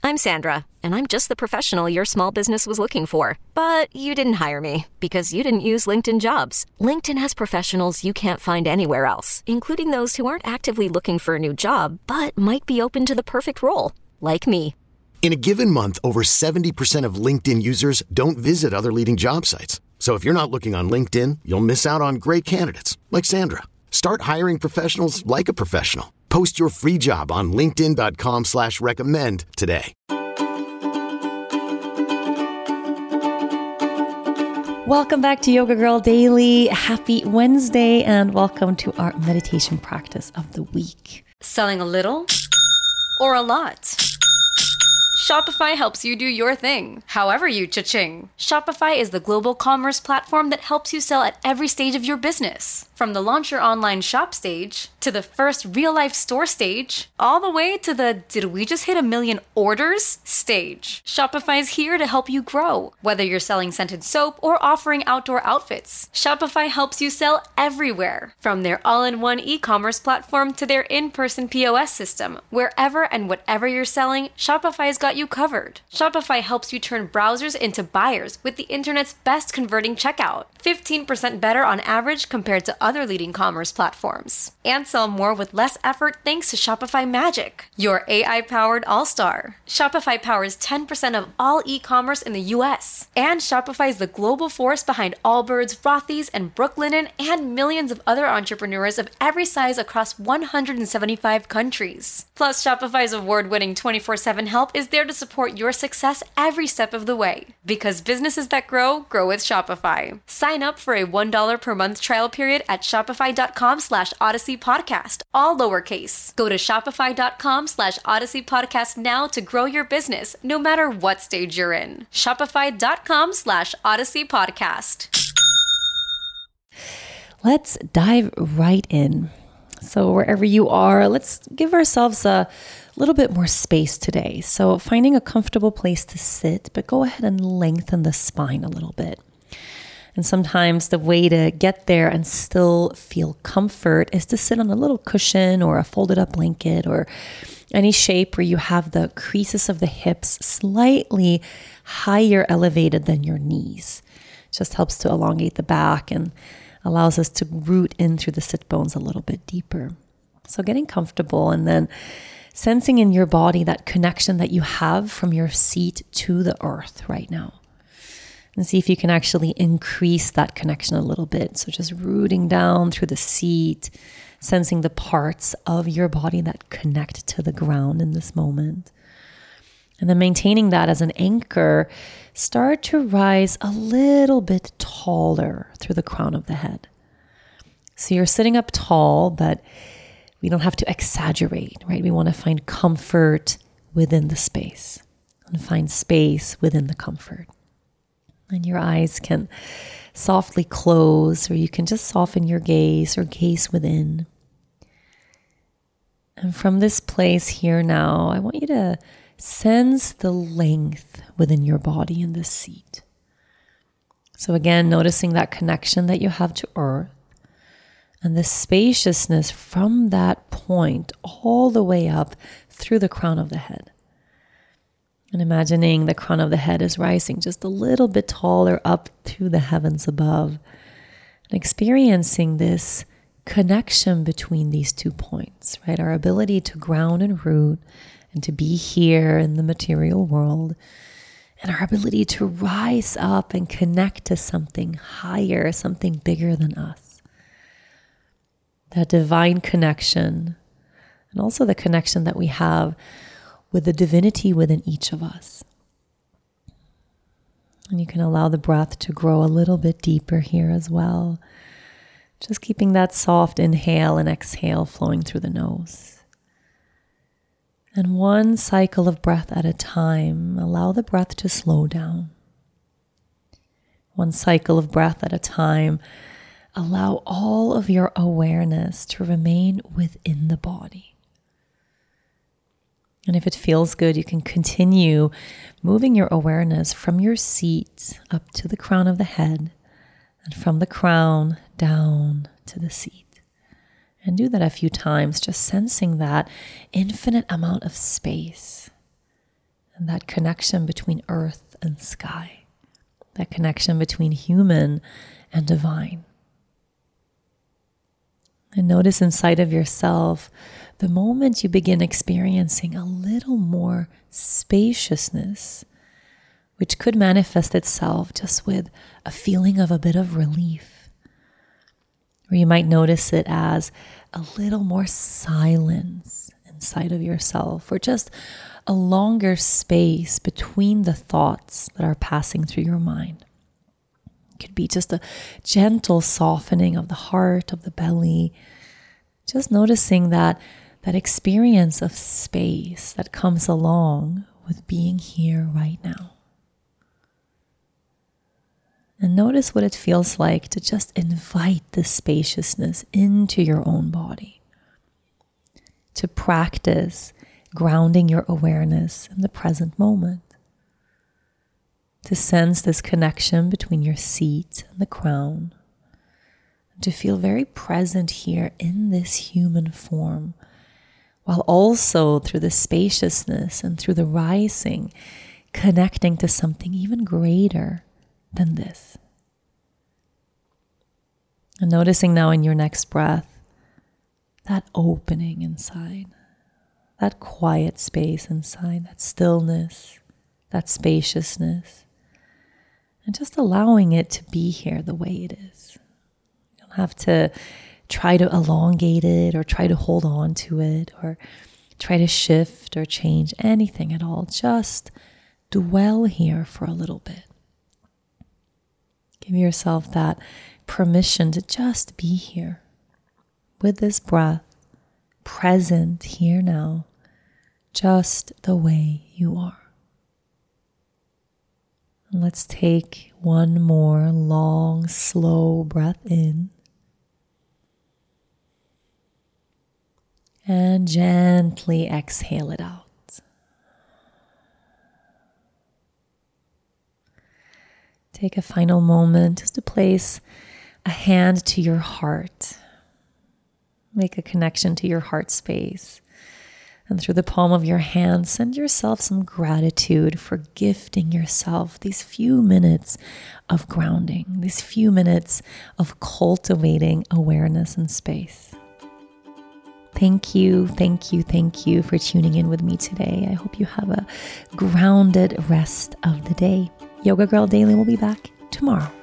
I'm Sandra, and I'm just the professional your small business was looking for. But you didn't hire me because you didn't use LinkedIn Jobs. LinkedIn has professionals you can't find anywhere else, including those who aren't actively looking for a new job, but might be open to the perfect role, like me. In a given month, over 70% of LinkedIn users don't visit other leading job sites. So if you're not looking on LinkedIn, you'll miss out on great candidates like Sandra. Start hiring professionals like a professional. Post your free job on linkedin.com/recommend today. Welcome back to Yoga Girl Daily. Happy Wednesday and welcome to our meditation practice of the week. Selling a little or a lot? Shopify helps you do your thing, however you cha-ching. Shopify is the global commerce platform that helps you sell at every stage of your business. From the launch your online shop stage, to the first real-life store stage, all the way to the did we just hit 1 million orders stage. Shopify's here to help you grow. Whether you're selling scented soap or offering outdoor outfits, Shopify helps you sell everywhere. From their all-in-one e-commerce platform to their in-person POS system, wherever and whatever you're selling, Shopify's got you covered. Shopify helps you turn browsers into buyers with the internet's best converting checkout. 15% better on average compared to other leading commerce platforms. And sell more with less effort thanks to Shopify Magic, your AI-powered all-star. Shopify powers 10% of all e-commerce in the US. And Shopify is the global force behind Allbirds, Rothy's, and Brooklinen, and millions of other entrepreneurs of every size across 175 countries. Plus, Shopify's award-winning 24/7 help is there to support your success every step of the way. Because businesses that grow, grow with Shopify. Sign up for a $1 per month trial period at shopify.com/Odyssey Podcast, all lowercase. Go to shopify.com/Odyssey Podcast now to grow your business, no matter what stage you're in. Shopify.com/Odyssey Podcast. Let's dive right in. So wherever you are, let's give ourselves a little bit more space today. So finding a comfortable place to sit, but go ahead and lengthen the spine a little bit. And sometimes the way to get there and still feel comfort is to sit on a little cushion or a folded up blanket or any shape where you have the creases of the hips slightly higher elevated than your knees. It just helps to elongate the back and allows us to root in through the sit bones a little bit deeper. So getting comfortable and then sensing in your body that connection that you have from your seat to the earth right now. And see if you can actually increase that connection a little bit. So just rooting down through the seat, sensing the parts of your body that connect to the ground in this moment. And then maintaining that as an anchor, start to rise a little bit taller through the crown of the head. So you're sitting up tall, but we don't have to exaggerate, right? We want to find comfort within the space and find space within the comfort. And your eyes can softly close, or you can just soften your gaze or gaze within. And from this place here now, I want you to sense the length within your body in this seat. So again, noticing that connection that you have to earth and the spaciousness from that point all the way up through the crown of the head. And imagining the crown of the head is rising just a little bit taller up to the heavens above. And experiencing this connection between these 2 points, right? Our ability to ground and root and to be here in the material world. And our ability to rise up and connect to something higher, something bigger than us. That divine connection, and also the connection that we have with the divinity within each of us. And you can allow the breath to grow a little bit deeper here as well. Just keeping that soft inhale and exhale flowing through the nose. And one cycle of breath at a time, allow the breath to slow down. One cycle of breath at a time, allow all of your awareness to remain within the body. And if it feels good, you can continue moving your awareness from your seat up to the crown of the head and from the crown down to the seat. And do that a few times, just sensing that infinite amount of space and that connection between earth and sky, that connection between human and divine. And notice inside of yourself, the moment you begin experiencing a little more spaciousness, which could manifest itself just with a feeling of a bit of relief. Or you might notice it as a little more silence inside of yourself, or just a longer space between the thoughts that are passing through your mind. It could be just a gentle softening of the heart, of the belly, just noticing that experience of space that comes along with being here right now. And notice what it feels like to just invite this spaciousness into your own body. To practice grounding your awareness in the present moment. To sense this connection between your seat and the crown. And to feel very present here in this human form, while also through the spaciousness and through the rising, connecting to something even greater than this. And noticing now in your next breath, that opening inside, that quiet space inside, that stillness, that spaciousness, and just allowing it to be here the way it is. You don't have to try to elongate it or try to hold on to it or try to shift or change anything at all. Just dwell here for a little bit. Give yourself that permission to just be here with this breath, present here now, just the way you are. And let's take one more long, slow breath in. And gently exhale it out. Take a final moment just to place a hand to your heart. Make a connection to your heart space. And through the palm of your hand, send yourself some gratitude for gifting yourself these few minutes of grounding, these few minutes of cultivating awareness and space. Thank you for tuning in with me today. I hope you have a grounded rest of the day. Yoga Girl Daily will be back tomorrow.